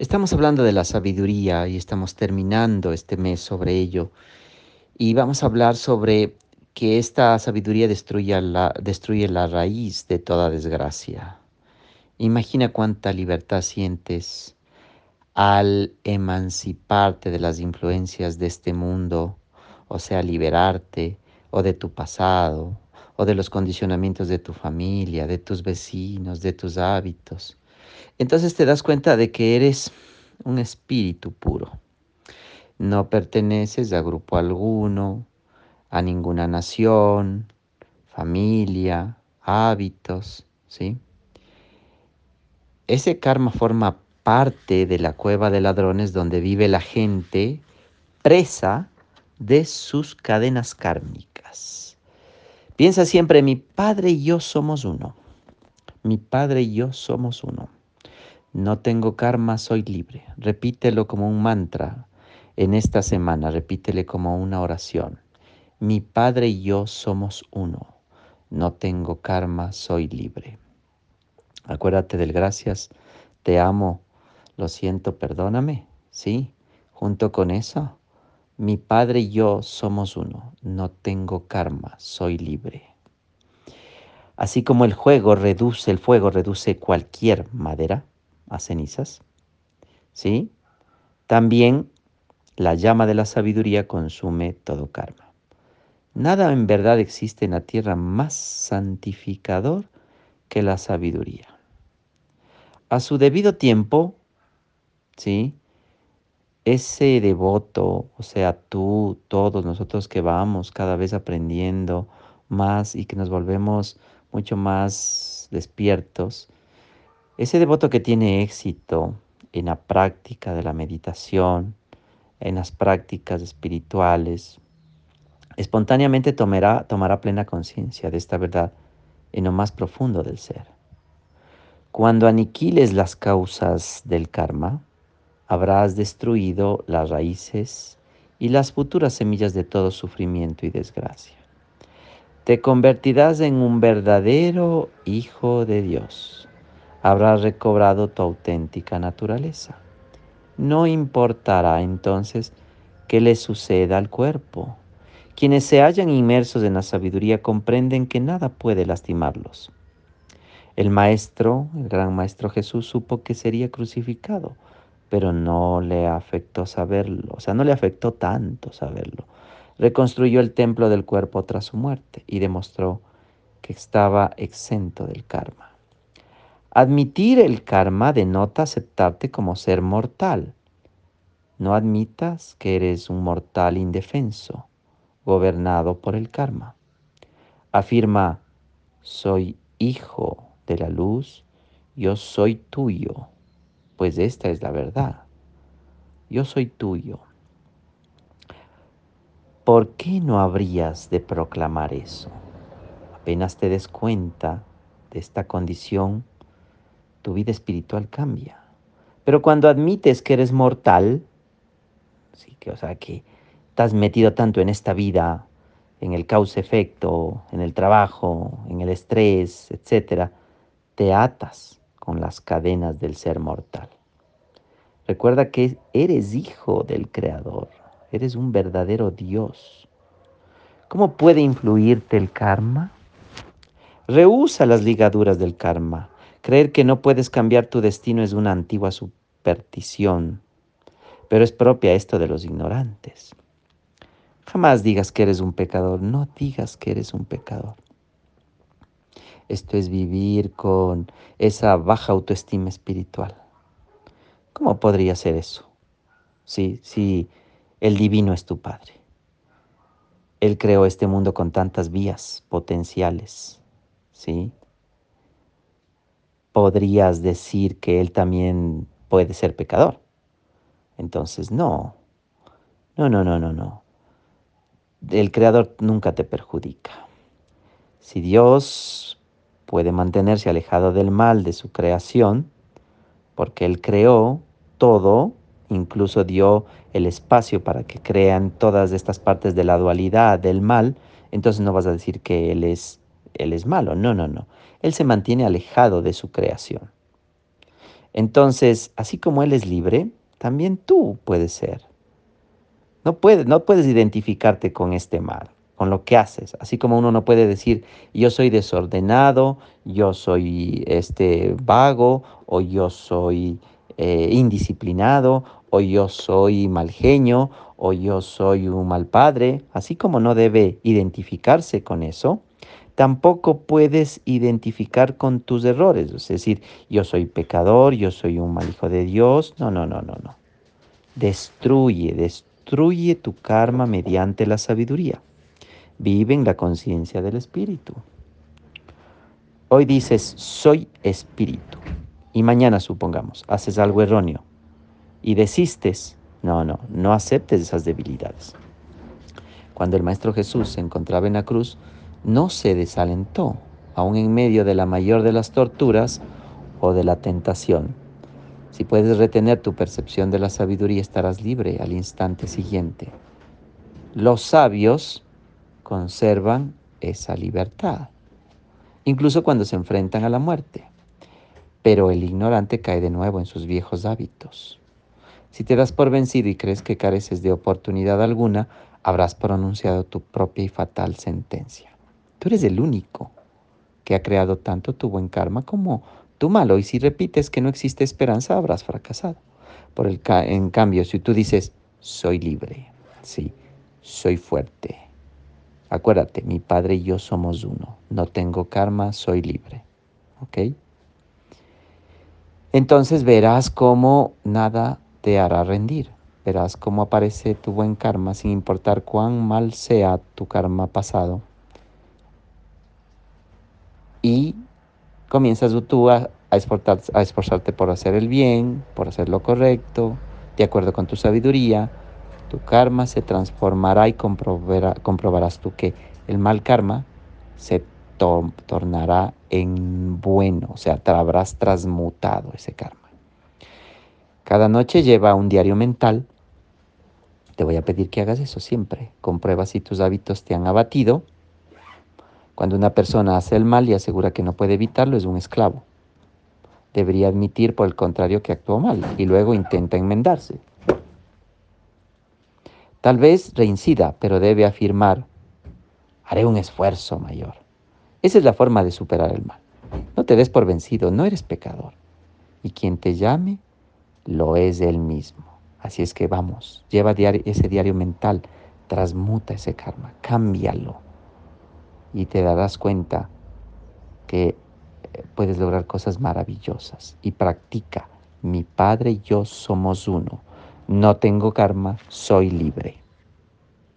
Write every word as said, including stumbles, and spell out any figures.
Estamos hablando de la sabiduría y estamos terminando este mes sobre ello. Y vamos a hablar sobre que esta sabiduría destruye la, destruye la raíz de toda desgracia. Imagina cuánta libertad sientes al emanciparte de las influencias de este mundo, o sea, liberarte o de tu pasado, o de los condicionamientos de tu familia, de tus vecinos, de tus hábitos. Entonces te das cuenta de que eres un espíritu puro. No perteneces a grupo alguno, a ninguna nación, familia, hábitos, ¿sí? Ese karma forma parte de la cueva de ladrones donde vive la gente presa de sus cadenas kármicas. Piensa siempre, mi padre y yo somos uno. Mi padre y yo somos uno. No tengo karma, soy libre. Repítelo como un mantra en esta semana, repítele como una oración. Mi Padre y yo somos uno. No tengo karma, soy libre. Acuérdate del gracias, te amo, lo siento, perdóname. Sí, junto con eso, mi Padre y yo somos uno. No tengo karma, soy libre. Así como el fuego reduce, el fuego reduce cualquier madera a cenizas, ¿sí? También la llama de la sabiduría consume todo karma. Nada en verdad existe en la tierra más santificador que la sabiduría. A su debido tiempo, ¿sí? Ese devoto, o sea, tú, todos nosotros que vamos cada vez aprendiendo más y que nos volvemos mucho más despiertos, ese devoto que tiene éxito en la práctica de la meditación, en las prácticas espirituales, espontáneamente tomará, tomará plena conciencia de esta verdad en lo más profundo del ser. Cuando aniquiles las causas del karma, habrás destruido las raíces y las futuras semillas de todo sufrimiento y desgracia. Te convertirás en un verdadero hijo de Dios. Habrás recobrado tu auténtica naturaleza. No importará entonces qué le suceda al cuerpo. Quienes se hallan inmersos en la sabiduría comprenden que nada puede lastimarlos. El maestro, el gran maestro Jesús, supo que sería crucificado, pero no le afectó saberlo, o sea, no le afectó tanto saberlo. Reconstruyó el templo del cuerpo tras su muerte y demostró que estaba exento del karma. Admitir el karma denota aceptarte como ser mortal. No admitas que eres un mortal indefenso, gobernado por el karma. Afirma, soy hijo de la luz, yo soy tuyo, pues esta es la verdad. Yo soy tuyo. ¿Por qué no habrías de proclamar eso? Apenas te des cuenta de esta condición, tu vida espiritual cambia. Pero cuando admites que eres mortal, sí, que, o sea, que estás metido tanto en esta vida, en el causa-efecto, en el trabajo, en el estrés, etcétera, te atas con las cadenas del ser mortal. Recuerda que eres hijo del Creador, eres un verdadero Dios. ¿Cómo puede influirte el karma? Rehúsa las ligaduras del karma. Creer que no puedes cambiar tu destino es una antigua superstición, pero es propia esto de los ignorantes. Jamás digas que eres un pecador, no digas que eres un pecador. Esto es vivir con esa baja autoestima espiritual. ¿Cómo podría ser eso? Sí, sí, el divino es tu Padre. Él creó este mundo con tantas vías potenciales, ¿sí? Podrías decir que Él también puede ser pecador. Entonces, no, no, no, no, no, no. El Creador nunca te perjudica. Si Dios puede mantenerse alejado del mal de su creación, porque Él creó todo, incluso dio el espacio para que crean todas estas partes de la dualidad, del mal, entonces no vas a decir que Él es, Él es malo. No, no, no. Él se mantiene alejado de su creación. Entonces, así como Él es libre, también tú puedes ser. No puedes, no puedes identificarte con este mal, con lo que haces. Así como uno no puede decir, yo soy desordenado, yo soy este vago, o yo soy eh, indisciplinado, o yo soy mal genio, o yo soy un mal padre. Así como no debe identificarse con eso, tampoco puedes identificar con tus errores. Es decir, yo soy pecador, yo soy un mal hijo de Dios. No, no, no, no, no. Destruye, destruye tu karma mediante la sabiduría. Vive en la conciencia del espíritu. Hoy dices, soy espíritu. Y mañana, supongamos, haces algo erróneo y desistes. No, no, no aceptes esas debilidades. Cuando el Maestro Jesús se encontraba en la cruz, no se desalentó, aun en medio de la mayor de las torturas o de la tentación. Si puedes retener tu percepción de la sabiduría, estarás libre al instante siguiente. Los sabios conservan esa libertad, incluso cuando se enfrentan a la muerte. Pero el ignorante cae de nuevo en sus viejos hábitos. Si te das por vencido y crees que careces de oportunidad alguna, habrás pronunciado tu propia y fatal sentencia. Tú eres el único que ha creado tanto tu buen karma como tu malo. Y si repites que no existe esperanza, habrás fracasado. Por el ca en cambio, si tú dices, soy libre, sí, soy fuerte. Acuérdate, mi padre y yo somos uno. No tengo karma, soy libre. ¿Ok? Entonces verás cómo nada te hará rendir. Verás cómo aparece tu buen karma sin importar cuán mal sea tu karma pasado. Y comienzas tú a, a, a esforzarte por hacer el bien, por hacer lo correcto, de acuerdo con tu sabiduría. Tu karma se transformará y comprobará, comprobarás tú que el mal karma se to tornará en bueno, o sea, te habrás transmutado ese karma. Cada noche lleva un diario mental. Te voy a pedir que hagas eso siempre. Comprueba si tus hábitos te han abatido. Cuando una persona hace el mal y asegura que no puede evitarlo, es un esclavo. Debería admitir, por el contrario, que actuó mal y luego intenta enmendarse. Tal vez reincida, pero debe afirmar, haré un esfuerzo mayor. Esa es la forma de superar el mal. No te des por vencido, no eres pecador. Y quien te llame, lo es él mismo. Así es que vamos, lleva diario, ese diario mental, transmuta ese karma, cámbialo. Y te darás cuenta que puedes lograr cosas maravillosas. Y practica, mi padre y yo somos uno. No tengo karma, soy libre.